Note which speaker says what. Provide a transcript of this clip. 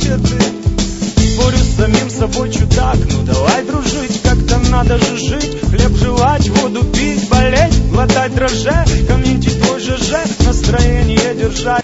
Speaker 1: черты. Спорю с самим собой чудак, ну давай дружить, как-то надо же жить. Хлеб жевать, воду пить, болеть, глотать дрожжи, комментить твой ЖЖ, настроение держать.